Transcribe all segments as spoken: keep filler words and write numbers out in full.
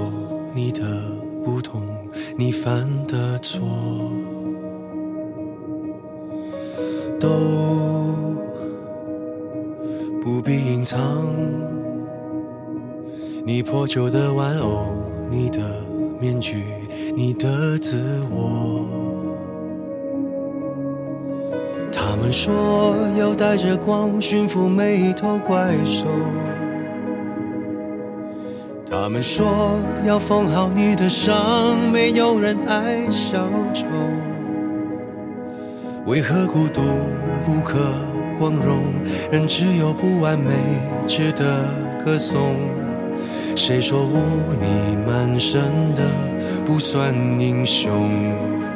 你的不同，你犯的错，都不必隐藏。你破旧的玩偶，你的面具，你的自我。他们说要带着光驯服每一头怪兽，他们说要缝好你的伤，没有人爱小丑。为何孤独不可光荣，人只有不完美值得歌颂？谁说污泥满身的不算英雄？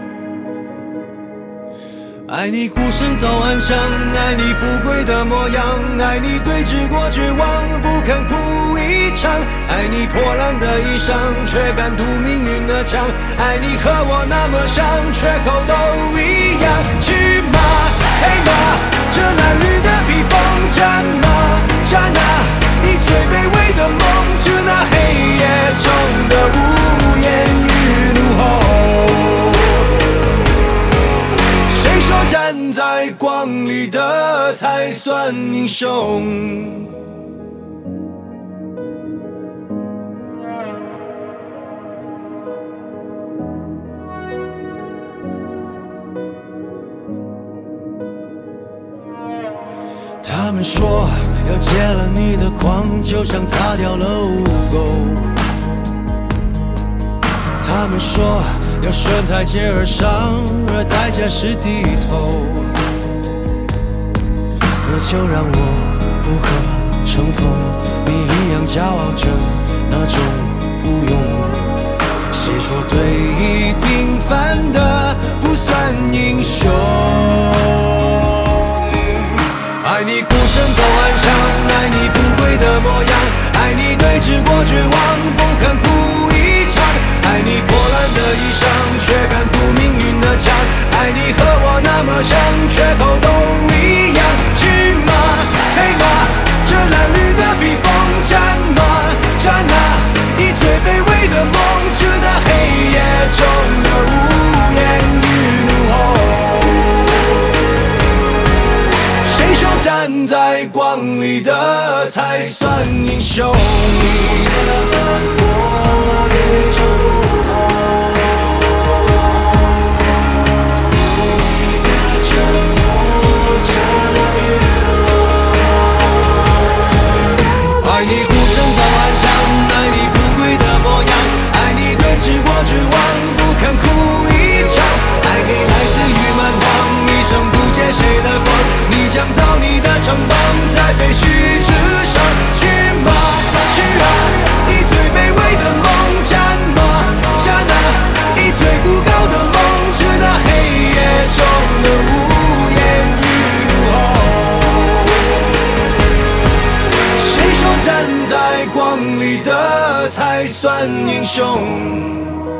爱你孤身走暗巷，爱你不跪的模样，爱你对峙过绝望，不肯哭一场，爱你破烂的衣裳，却敢堵命运的枪，爱你和我那么像，缺口都一样。去马黑马，这褴褛的披风，战马战啊，以最卑微的梦，致那黑夜中的无言与怒吼。谁说站在光里的才算英雄？他们说要戒了你的狂，就像擦掉了污垢。他们说要顺台阶而上，而代价是低头。那就让我不可乘风，你一样骄傲着那种孤勇。谁说对弈平凡的不算英雄？爱你孤身走暗巷，爱你不跪的模样，爱你对峙过绝望，不肯哭一场，爱你破烂的衣裳，却敢堵命运的枪，爱你和我那么像，缺口都一样。去马黑马，这褴褛的披风，战马战啊，以最卑微的梦，致那黑夜中的无言与怒吼。谁说站在光里的才算英雄？你的斑驳与众不同，你的沉默遮了雨落。爱你孤身走暗巷，爱你不跪的模样，爱你对峙过绝望，不肯哭一场，爱你来自于蛮荒，一生不借谁的光，你将造你的城邦，在废墟之上。去马去啊，以最卑微的梦，战马战啊，以最孤高的梦，致那黑夜中的无言与怒吼。谁说站在光里的才算英雄？